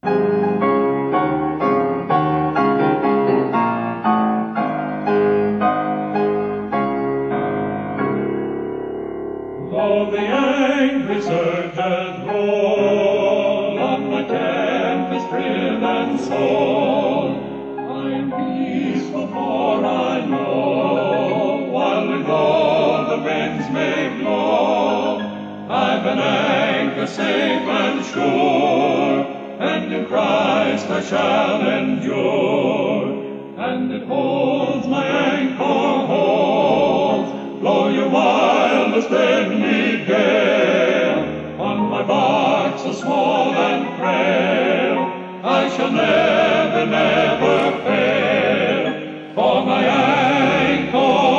Though the angry surges roll on my tempest-driven soul, I am peaceful, for I know, while with all the winds may blow, I've an anchor safe and sure, and in Christ I shall endure. And it holds, my anchor holds, blow your wildest deadly gale, on my bark so small and frail, I shall never, never fail, for my anchor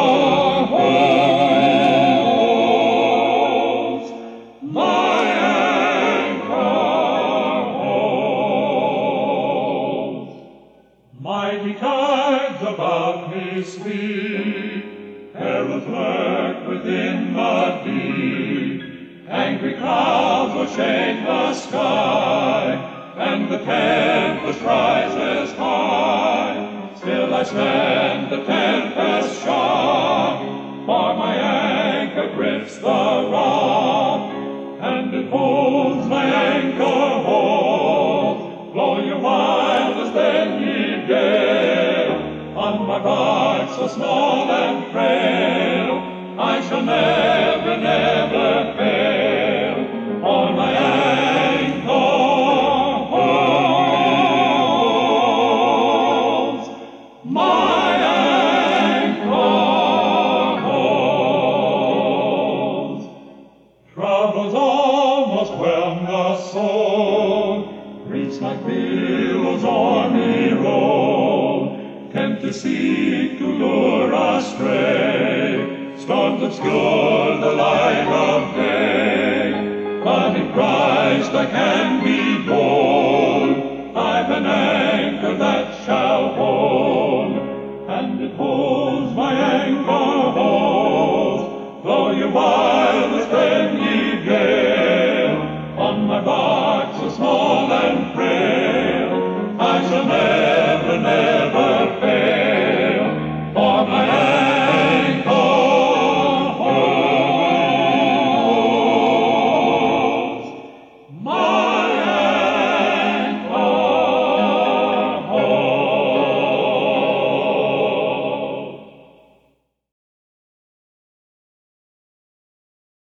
holds, my anchor holds. Mighty tides about me sweep, perils lurk within the deep, angry clouds will shake the sky, and the tempest rises high. Still I stand the tempest shock, for my anchor grips the rock, and it holds, my anchor holds, blow your wildest deadly gale, on my bark so small and frail, I shall never, never fail, for my anchor holds, my anchor holds. Troubles almost whelm the soul, griefs like billows o'er me roll, tempt to seek, to lure astray, storms obscure the light of day, but in Christ I can be bold, I've an anchor that shall hold, and it holds, my anchor holds, though you are